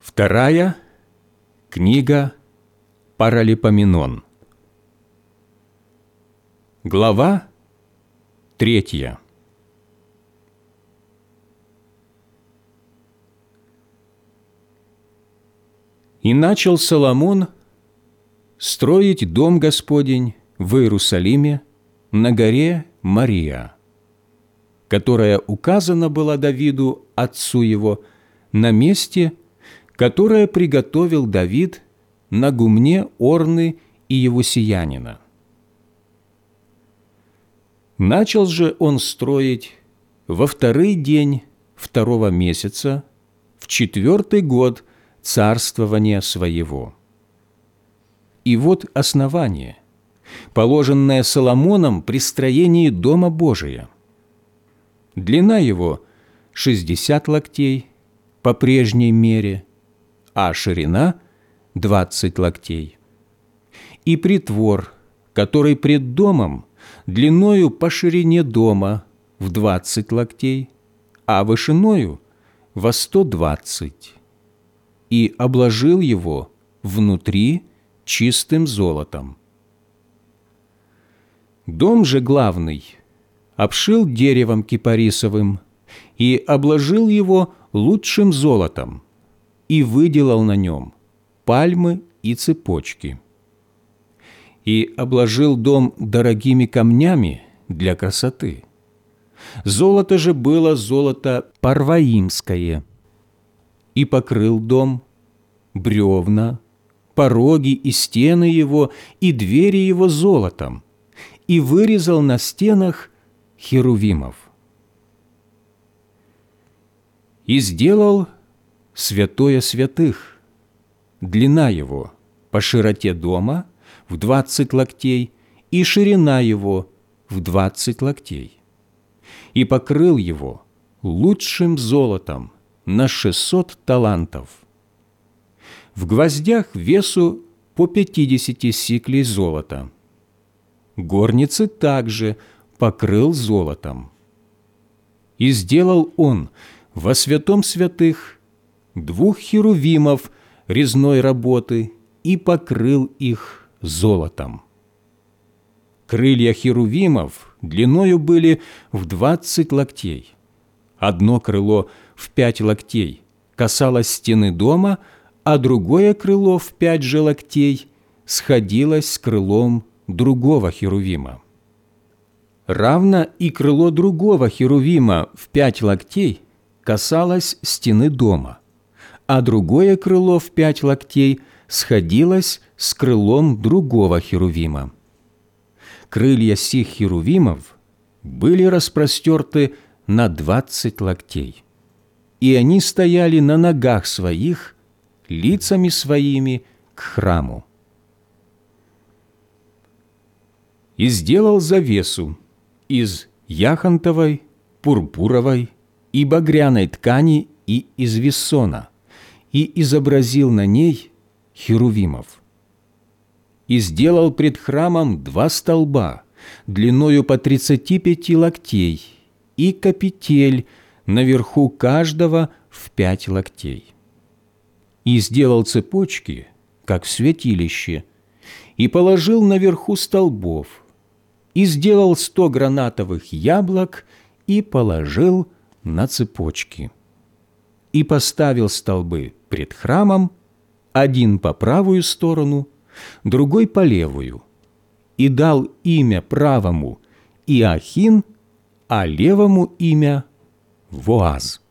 Вторая книга Паралипоменон. Глава 3. «И начал Соломон строить дом Господень в Иерусалиме на горе Мория, которая указана была Давиду, отцу его, на месте, которое приготовил Давид на гумне Орны и Евусеянина. Начал же он строить во второй день второго месяца, в 4-й год царствования своего. И вот основание, положенное Соломоном при строении Дома Божия. Длина его 60 локтей по прежней мере, а ширина 20 локтей. И притвор, который пред домом, длиною по ширине дома в 20 локтей, а вышиною во 120, и обложил его внутри чистым золотом. Дом же главный обшил деревом кипарисовым и обложил его лучшим золотом, и выделал на нем пальмы и цепочки. И обложил дом дорогими камнями для красоты. Золото же было золото парваимское. И покрыл дом, бревна, пороги и стены его, и двери его золотом, и вырезал на стенах херувимов. И сделал святое святых, длина его по широте дома в 20 локтей и ширина его в 20 локтей. И покрыл его лучшим золотом на 600 талантов. В гвоздях весу по 50 сиклей золота. Горницы также покрыл золотом. И сделал он во святом святых 2 херувимов резной работы и покрыл их золотом. Крылья херувимов длиною были в 20 локтей. Одно крыло в 5 локтей касалось стены дома, а другое крыло в 5 же локтей сходилось с крылом другого херувима. Равно и крыло другого херувима в 5 локтей касалось стены дома, а другое крыло в 5 локтей сходилось с крылом другого херувима. Крылья сих херувимов были распростерты на 20 локтей, и они стояли на ногах своих, лицами своими к храму. И сделал завесу из яхонтовой, пурпуровой и багряной ткани и из вессона, и изобразил на ней херувимов. И сделал пред храмом 2 столба, длиною по 35 локтей, и капитель наверху каждого в 5 локтей. И сделал цепочки, как в святилище, и положил наверху столбов, и сделал 100 гранатовых яблок, и положил на цепочки. И поставил столбы пред храмом, один по правую сторону, другой по левую, и дал имя правому Иохин, а левому имя Воаз.